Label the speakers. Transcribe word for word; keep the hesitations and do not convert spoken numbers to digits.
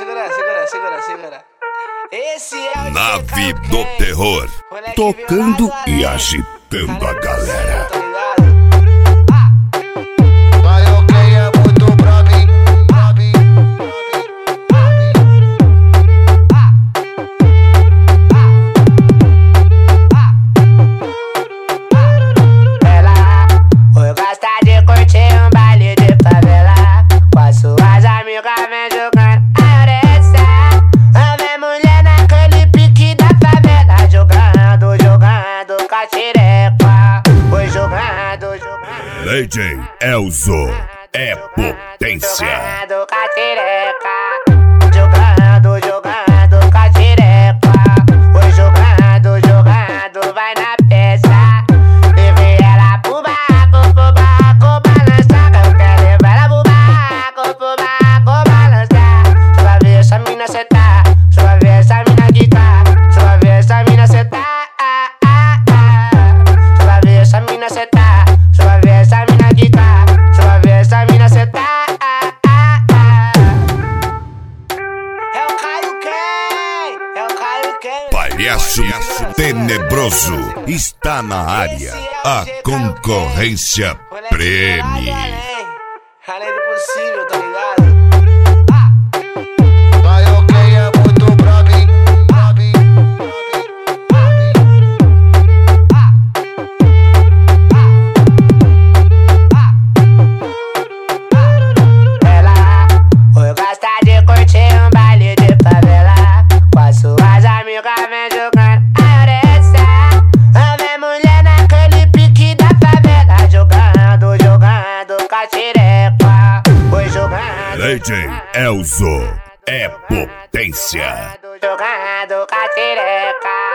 Speaker 1: segura, segura, segura, segura. Esse é o
Speaker 2: Nave do Terror, tocando e agitando a galera.
Speaker 3: Vai ok, é muito brabo,
Speaker 1: Ela hoje gosta de curtir um baile de favela. Com as suas amigas vem jogando a orelha. Vem mulher naquele pique da favela. Jogando, jogando com a xereca. Foi jogando, jogando.
Speaker 2: Lady Elzo é potência.
Speaker 1: Jogando com a xereca. Jogando, jogando com a xereca. Foi jogando, jogando, vai na peça. Levei ela pro barraco, pro barraco balançar. Eu quero levar ela pro barraco, pro barraco balançar. Só vai ver essa mina sentar, só vai ver essa mina quicar. Só vai ver essa mina sentar, ah, ah, ah. Só vai ver essa mina sentar, só vai ver essa mina quicar. Só vai ver essa mina sentar, ah, ah, ah. É o Caio quem? É o Caio quem?
Speaker 2: Palhaço tenebroso está na área. A concorrência preme.
Speaker 1: Além do possível, tá ligado?
Speaker 3: vai ok, é muito brabo,
Speaker 1: Ela hoje gosta de curtir um baile de favela. Com as suas amigas vem jogando a orelha. Vem mulher naquele pique da favela. Jogando, jogando com a xereca. Foi jogando,
Speaker 2: Lady Elzo é potência.
Speaker 1: jogando com a xereca.